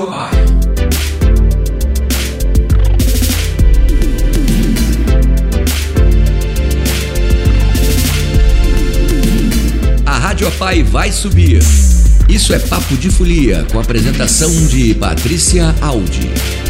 Apai. A Rádio Apai vai subir. Isso é Papo de Folia, com a apresentação de Patrícia Aldi.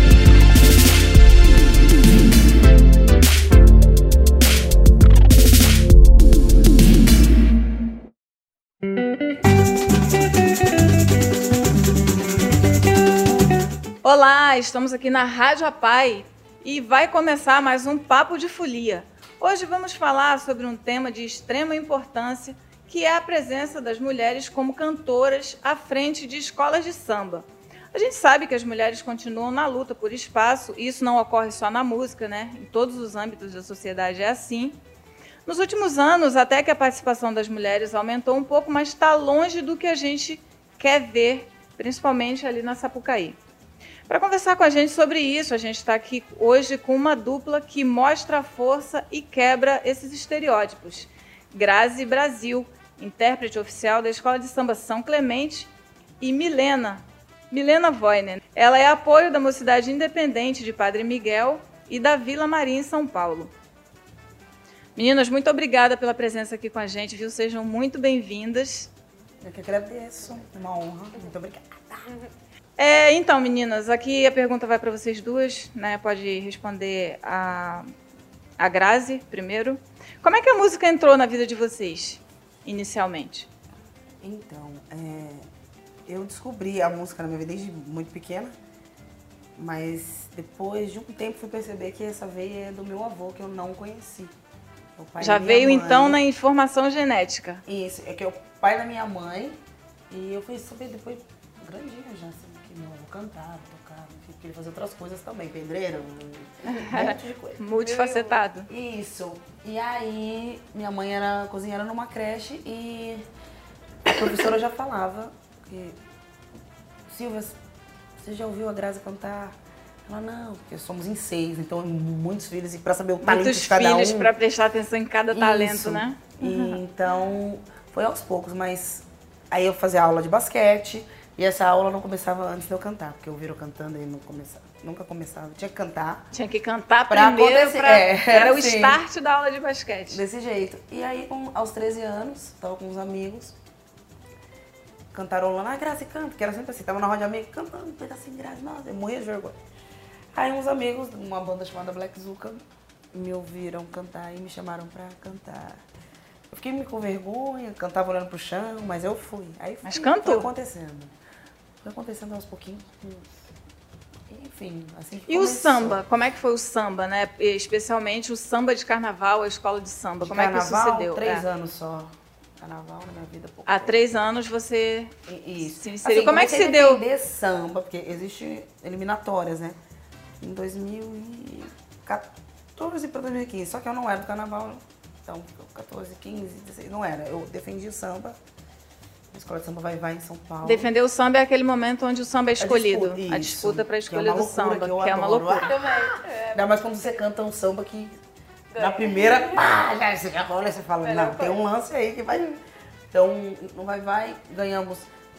Olá, estamos aqui na Rádio Apai e vai começar mais um Papo de Folia. Hoje vamos falar sobre um tema de extrema importância, que é a presença das mulheres como cantoras à frente de escolas de samba. A gente sabe que as mulheres continuam na luta por espaço, e isso não ocorre só na música, né? Em todos os âmbitos da sociedade é assim. Nos últimos anos, até que a participação das mulheres aumentou um pouco, mas está longe do que a gente quer ver, principalmente ali na Sapucaí. Para conversar com a gente sobre isso, a gente está aqui hoje com uma dupla que mostra a força e quebra esses estereótipos. Grazi Brasil, intérprete oficial da Escola de Samba São Clemente, e Milena Voiner. Ela é apoio da Mocidade Independente de Padre Miguel e da Vila Maria, em São Paulo. Meninas, muito obrigada pela presença aqui com a gente, viu? Sejam muito bem-vindas. Eu que agradeço, é uma honra. Muito obrigada. Então, meninas, aqui a pergunta vai para vocês duas, né? Pode responder a Grazi primeiro. Como é que a música entrou na vida de vocês, inicialmente? Então, eu descobri a música na minha vida desde muito pequena, mas depois de um tempo fui perceber que essa veia é do meu avô, que eu não conheci. O pai Já da minha veio, mãe. então, na informação genética. Isso, é que é o pai da minha mãe, e eu fui saber depois, grandinha já, assim, que meu avô cantava, tocava, enfim, porque ele fazia outras coisas também, pedreiro, um monte de coisa. Multifacetado. Isso. E aí, minha mãe era cozinheira numa creche e a professora já falava que, Silvia, você já ouviu a Grazi cantar? Ela, não, porque somos em 6, então muitos filhos, e para saber o talento Muitos de cada um. filhos para prestar atenção em cada talento, Isso. né? E, então, foi aos poucos, mas aí eu fazia aula de basquete e essa aula não começava antes de eu cantar, porque eu vi eu cantando e não começava, nunca começava. Tinha que cantar. Tinha que cantar Pra primeiro, acontecer. era o assim. start da aula de basquete. Desse jeito. E aí, aos 13 anos, tava com uns amigos, cantarolando, Grazi, canta, que era sempre assim, tava na roda de amigos, cantando um pedacinho, Grazi, nossa, eu morria de vergonha. Aí uns amigos, uma banda chamada Black Zuka, me ouviram cantar e me chamaram pra cantar. Eu fiquei com vergonha, cantava olhando pro chão, mas eu fui. Aí Mas cantou? Foi acontecendo. Foi acontecendo aos pouquinhos. Enfim, assim que E começou. o samba? Como é que foi o samba, né? Especialmente o samba de carnaval, a escola de samba. Como é que isso se deu? 3 anos só. Carnaval na minha vida, pouco Há tempo. 3 anos você Isso. se inseriu. Assim, Como é que comecei se a deu? entender samba, porque existe eliminatórias, né? Em 2014 para 2015. Só que eu não era do carnaval, então 14, 15, 16, não era. Eu defendi o samba. A escola de samba vai em São Paulo. Defender o samba é aquele momento onde o samba é escolhido. A disputa para a Que é escolha uma do loucura, samba, eu que é uma adoro. loucura. Ainda mais quando você canta um samba que na primeira, você já rola e você fala, não, tem um lance aí que vai. Então, no Vai, ganhamos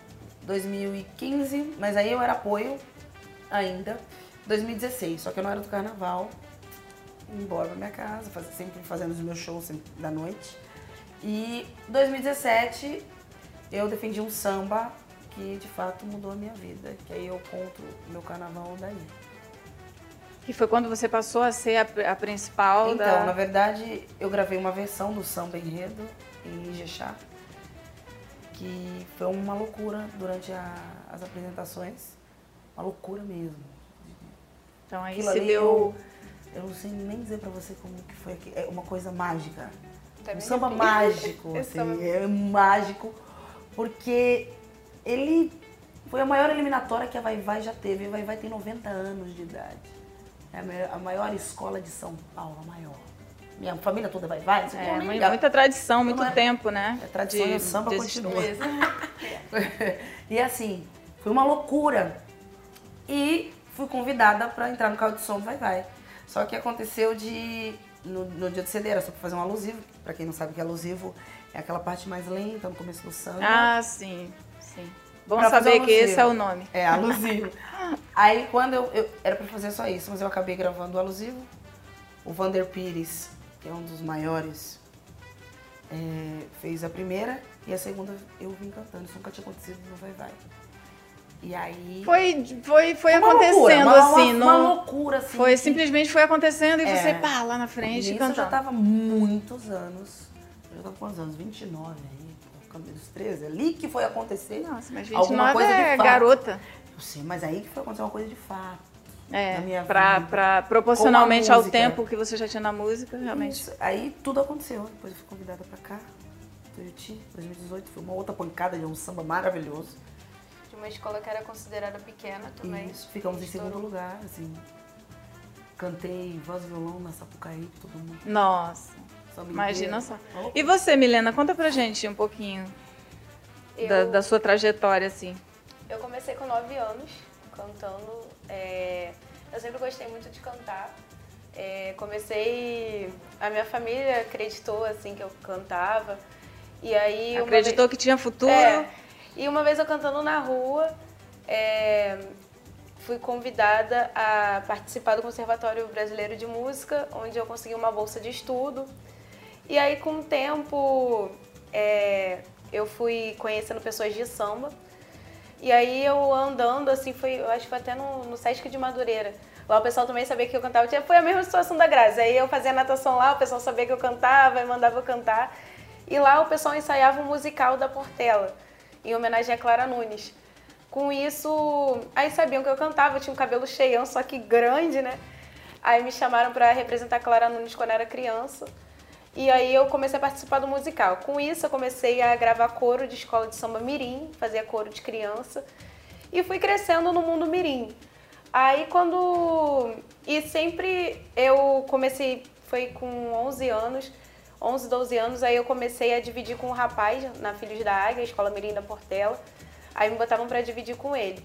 2015, mas aí eu era apoio ainda, 2016, só que eu não era do carnaval, ia embora pra minha casa, sempre fazendo os meus shows sempre da noite. E 2017 eu defendi um samba que de fato mudou a minha vida, que aí eu conto meu carnaval daí. Que foi quando você passou a ser a principal Então, na verdade, eu gravei uma versão do Samba Enredo em Ijexá, que foi uma loucura durante as apresentações, uma loucura mesmo. Então aí Aquilo se ali, deu... eu não sei nem dizer pra você como que foi aqui, é uma coisa mágica. Também Um samba arrepio. mágico, assim, é mágico, porque ele foi a maior eliminatória que a Vai já teve. A Vai tem 90 anos de idade. É a maior escola de São Paulo, a maior. Minha família toda Vai. Não sei o que, eu nem- muita tradição, muito Não é- tempo, né? A tradição do samba de continua. existência. E assim, foi uma loucura. E fui convidada para entrar no carro de som do Vai. Só que aconteceu no dia de CD, era só para fazer um alusivo. Para quem não sabe o que é alusivo, é aquela parte mais lenta no começo do samba. Ah, sim, sim. Bom saber que esse é o nome. É, alusivo. Aí quando eu era pra fazer só isso, mas eu acabei gravando o alusivo. O Vander Pires, que é um dos maiores, fez a primeira e a segunda eu vim cantando. Isso nunca tinha acontecido no Vai Vai. E aí... Foi acontecendo, assim. Uma loucura, assim. Foi, simplesmente foi acontecendo e você, pá, lá na frente cantando. Eu já tava muitos anos. Eu já tava quantos anos? 29 aí. Dos 13, ali que foi acontecer. Nossa, mas 29 alguma coisa é de fato. garota. Eu sei, mas aí que foi acontecer uma coisa de fato. É, na minha pra vida, proporcionalmente ao tempo que você já tinha na música, realmente. Isso. Aí tudo aconteceu. Depois eu fui convidada pra cá, Tuiuti, 2018. Foi uma outra pancada de um samba maravilhoso. De uma escola que era considerada pequena também. Isso, ficamos em segundo lugar, assim. Cantei voz e violão na Sapucaí, todo mundo. Nossa. Imagina só. E você, Milena, conta pra gente um pouquinho da sua trajetória, assim. Eu comecei com 9 anos cantando. Eu sempre gostei muito de cantar. A minha família acreditou, assim, que eu cantava. E aí, acreditou que tinha futuro? E uma vez eu cantando na rua, fui convidada a participar do Conservatório Brasileiro de Música, onde eu consegui uma bolsa de estudo. E aí, com o tempo, eu fui conhecendo pessoas de samba. E aí, eu andando, assim, eu acho que foi até no Sesc de Madureira. Lá o pessoal também sabia que eu cantava. Foi a mesma situação da Grazi. Aí eu fazia natação lá, o pessoal sabia que eu cantava e mandava eu cantar. E lá o pessoal ensaiava um musical da Portela, em homenagem a Clara Nunes. Com isso, aí sabiam que eu cantava, eu tinha um cabelo cheião, só que grande, né? Aí me chamaram para representar a Clara Nunes quando eu era criança. E aí eu comecei a participar do musical. Com isso eu comecei a gravar coro de escola de samba mirim, fazia coro de criança. E fui crescendo no mundo mirim. Aí E sempre eu comecei, foi com 11 anos, 11, 12 anos, aí eu comecei a dividir com um rapaz na Filhos da Águia, Escola Mirim da Portela. Aí me botavam para dividir com ele.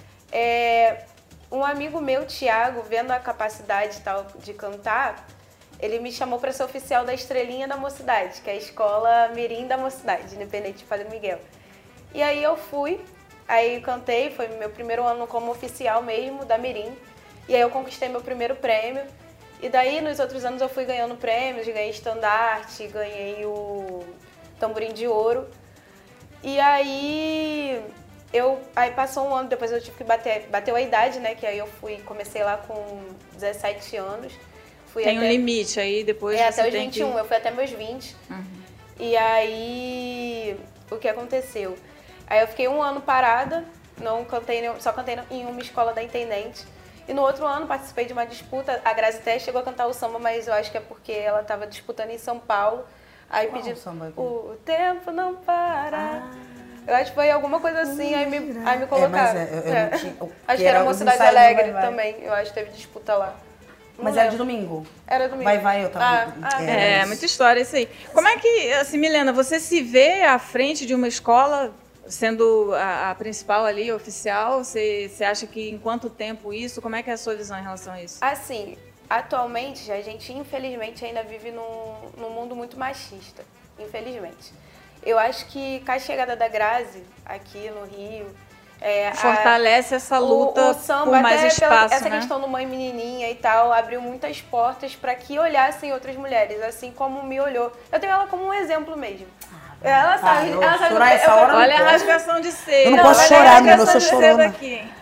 Um amigo meu, Thiago, vendo a capacidade tal de cantar, ele me chamou para ser oficial da Estrelinha da Mocidade, que é a Escola Mirim da Mocidade, independente de Padre Miguel. E aí eu fui, aí cantei, foi meu primeiro ano como oficial mesmo da Mirim. E aí eu conquistei meu primeiro prêmio. E daí, nos outros anos, eu fui ganhando prêmios, ganhei estandarte, ganhei o tamborim de ouro. E aí, passou um ano, depois eu tive que bateu a idade, né? Que aí eu comecei lá com 17 anos. Tem um limite aí, depois você até os tem 21, eu fui até meus 20. Uhum. E aí, o que aconteceu? Aí eu fiquei um ano parada, não cantei, só cantei em uma escola da Intendente. E no outro ano participei de uma disputa, a Grazi até chegou a cantar o samba, mas eu acho que é porque ela estava disputando em São Paulo. Aí pedi o tempo não para. Eu acho que foi alguma coisa assim, aí me colocaram. Acho que era Mocidade Alegre também, eu acho que teve disputa lá. Mas era de domingo? Era domingo. Vai, eu tava... muita história isso aí. Como é que, assim, Milena, você se vê à frente de uma escola, sendo a principal ali, oficial? Você acha que em quanto tempo isso? Como é que é a sua visão em relação a isso? Assim, atualmente a gente infelizmente ainda vive num mundo muito machista, infelizmente. Eu acho que com a chegada da Grazi aqui no Rio... fortalece essa luta o samba, por mais espaço, essa questão do Mãe Menininha e tal, abriu muitas portas para que olhassem outras mulheres, assim como me olhou. Eu tenho ela como um exemplo mesmo. Ela sabe. Olha a rasgação de seda. Eu não posso chorar, menina, eu sou chorona.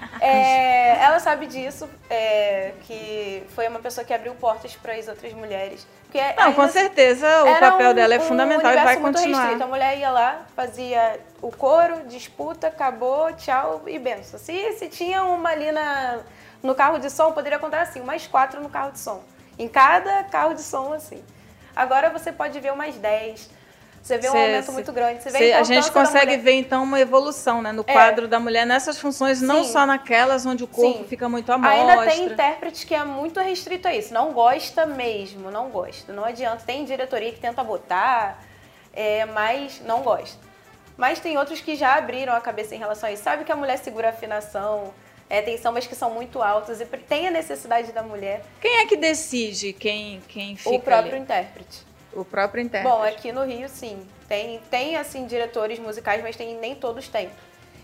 Ela sabe disso, que foi uma pessoa que abriu portas para as outras mulheres. Não, com certeza o papel dela é fundamental e vai continuar. Restrito. A mulher ia lá, fazia o coro, disputa, acabou, tchau e benção. Se tinha uma ali no carro de som, poderia contar assim, umas 4 no carro de som. Em cada carro de som, assim. Agora você pode ver umas 10. Você vê um aumento muito grande. A gente consegue ver, então, uma evolução, né, no quadro da mulher nessas funções, não só naquelas onde o corpo fica muito à mostra. Ainda tem intérprete que é muito restrito a isso. Não gosta mesmo, não gosta. Não adianta. Tem diretoria que tenta botar, mas não gosta. Mas tem outros que já abriram a cabeça em relação a isso. Sabe que a mulher segura a afinação, tem sambas que são muito altos e tem a necessidade da mulher. Quem é que decide quem fica O próprio ali? intérprete. O próprio intérprete. Bom, aqui no Rio, sim. Tem assim, diretores musicais, mas nem todos têm.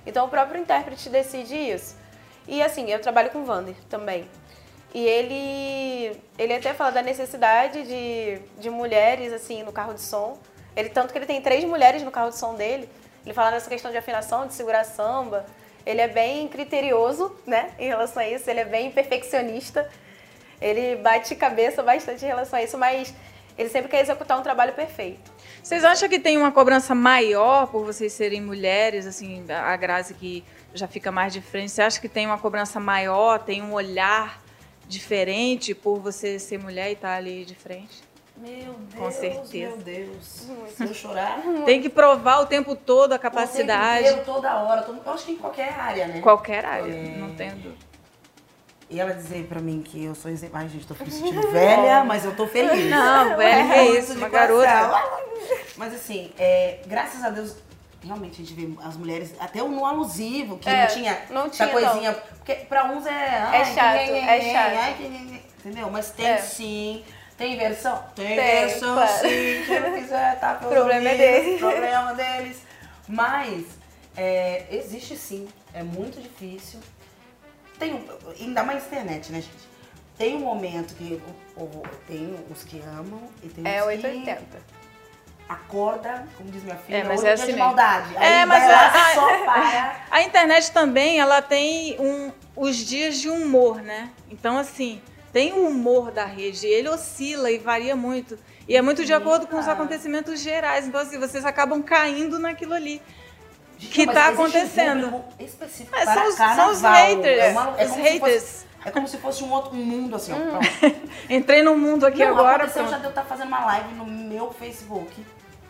Então o próprio intérprete decide isso. E assim, eu trabalho com o Vander também. E ele até fala da necessidade de mulheres assim no carro de som. Tanto que ele tem 3 mulheres no carro de som dele. Ele fala nessa questão de afinação, de segurar samba. Ele é bem criterioso, né, em relação a isso. Ele é bem perfeccionista. Ele bate cabeça bastante em relação a isso, mas ele sempre quer executar um trabalho perfeito. Vocês acham que tem uma cobrança maior por vocês serem mulheres, assim, a Grazi que já fica mais de frente, você acha que tem uma cobrança maior, tem um olhar diferente por você ser mulher e estar ali de frente? Meu Deus, com certeza. Meu Deus. Se eu chorar... Tem que provar o tempo todo a capacidade. O tempo inteiro, toda hora. Eu acho que em qualquer área, né? Qualquer área, não tem dúvida. E ela dizer pra mim que eu sou exemplo. Ai, gente, tô me sentindo velha, mas eu tô feliz. Não, velha é isso, uma garota. Mas assim, graças a Deus, realmente a gente vê as mulheres, até no alusivo, que não tinha coisinha. Não. Porque pra uns é chato. Entendeu? Mas tem sim. Tem versão? Tem versão, claro. sim. Quem não quiser, tá pelo Problema é deles. Problema deles. Mas existe sim. É muito difícil. Ainda mais internet, né, gente? Tem um momento que tem os que amam e tem os 880. que acorda, como diz minha filha, mas hoje é é assim de maldade. Aí mas só para. A internet também, ela tem os dias de humor, né? Então, assim, tem o humor da rede, ele oscila e varia muito. E é muito de acordo com os acontecimentos gerais. Então, assim, vocês acabam caindo naquilo ali. Que está acontecendo. Um específico para são os haters. Os haters. É como se fosse um outro mundo, assim. Entrei num mundo aqui agora. Aconteceu já de eu estar fazendo uma live no meu Facebook.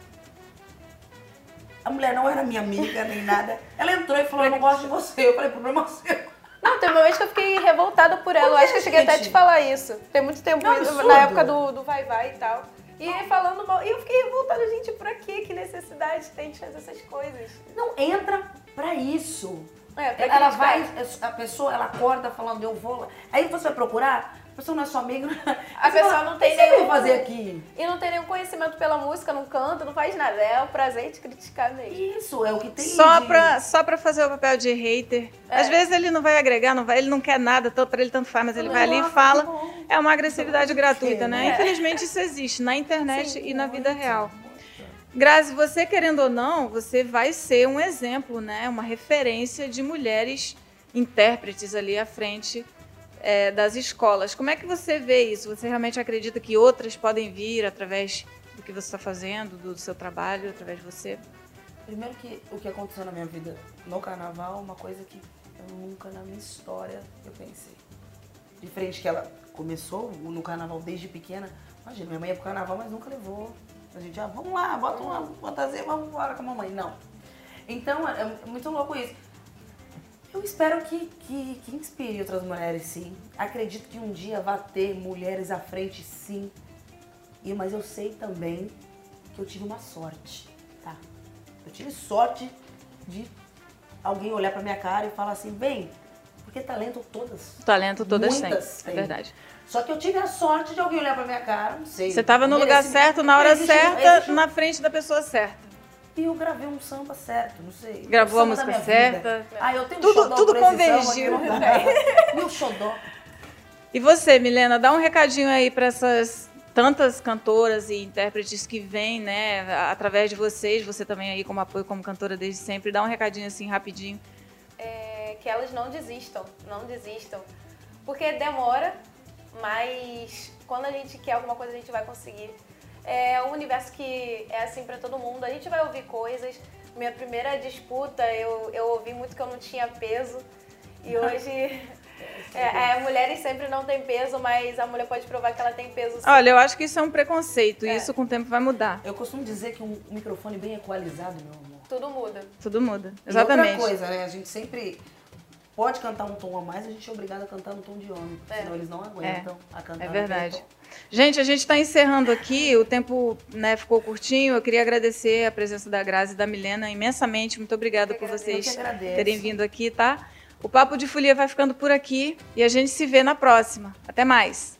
A mulher não era minha amiga nem nada. Ela entrou e falou, eu não gosto de você. Eu falei, problema seu. Não, teve uma vez que eu fiquei revoltada por ela. Eu acho que eu cheguei até a te falar isso. Tem muito tempo, na época do Vai Vai e tal. E falando mal. E eu fiquei revoltada, gente, pra quê? Que necessidade tem de fazer essas coisas? Não entra pra isso. Ela vai, a pessoa, ela acorda falando, eu vou lá. Aí você vai procurar, a pessoa não é sua amiga. A pessoa não tem nenhum fazer aqui. E não tem nenhum conhecimento pela música, não canta, não faz nada. É o prazer de criticar mesmo. Isso, é o que tem. Só pra fazer o papel de hater. Às vezes ele não vai agregar, ele não quer nada, pra ele tanto faz, mas ele vai ali e fala. É uma agressividade gratuita, né? Infelizmente isso existe na internet e na vida real. Grazi, você querendo ou não, você vai ser um exemplo, né? Uma referência de mulheres intérpretes ali à frente das escolas. Como é que você vê isso? Você realmente acredita que outras podem vir através do que você está fazendo, do seu trabalho, através de você? Primeiro que o que aconteceu na minha vida no carnaval, uma coisa que eu nunca na minha história eu pensei. Diferente que ela começou no carnaval desde pequena. Imagina, minha mãe ia pro carnaval, mas nunca levou. A gente, vamos lá, bota uma fantasia, vamos embora com a mamãe. Não. Então, é muito louco isso. Eu espero que inspire outras mulheres, sim. Acredito que um dia vai ter mulheres à frente, sim. Mas eu sei também que eu tive uma sorte, tá? Eu tive sorte de alguém olhar pra minha cara e falar assim, bem, porque talento todas. Talento todas têm, têm. É verdade. Só que eu tive a sorte de alguém olhar pra minha cara, não sei. Você estava no lugar certo, na hora certa, na frente da pessoa certa. E eu gravei um samba certo, não sei. Gravou a música certa. Eu tenho tudo convergiu. Meu xodó. E você, Milena, dá um recadinho aí para essas tantas cantoras e intérpretes que vêm, né, através de vocês, você também aí como apoio, como cantora desde sempre, dá um recadinho assim, rapidinho. Que elas não desistam, porque demora, mas quando a gente quer alguma coisa a gente vai conseguir. É um universo que é assim pra todo mundo, a gente vai ouvir coisas. Minha primeira disputa eu ouvi muito que eu não tinha peso e hoje mulheres sempre não têm peso, mas a mulher pode provar que ela tem peso sim. Olha, eu acho que isso é um preconceito e isso com o tempo vai mudar. Eu costumo dizer que um microfone bem equalizado, meu amor. Tudo muda. Tudo muda, exatamente. E outra coisa, né, a gente sempre pode cantar um tom a mais, a gente é obrigada a cantar no tom de homem, senão eles não aguentam a cantar. É verdade. Gente, a gente está encerrando aqui, o tempo, né, ficou curtinho. Eu queria agradecer a presença da Grazi e da Milena imensamente. Muito obrigada por vocês terem vindo aqui, tá? O Papo de Folia vai ficando por aqui e a gente se vê na próxima. Até mais!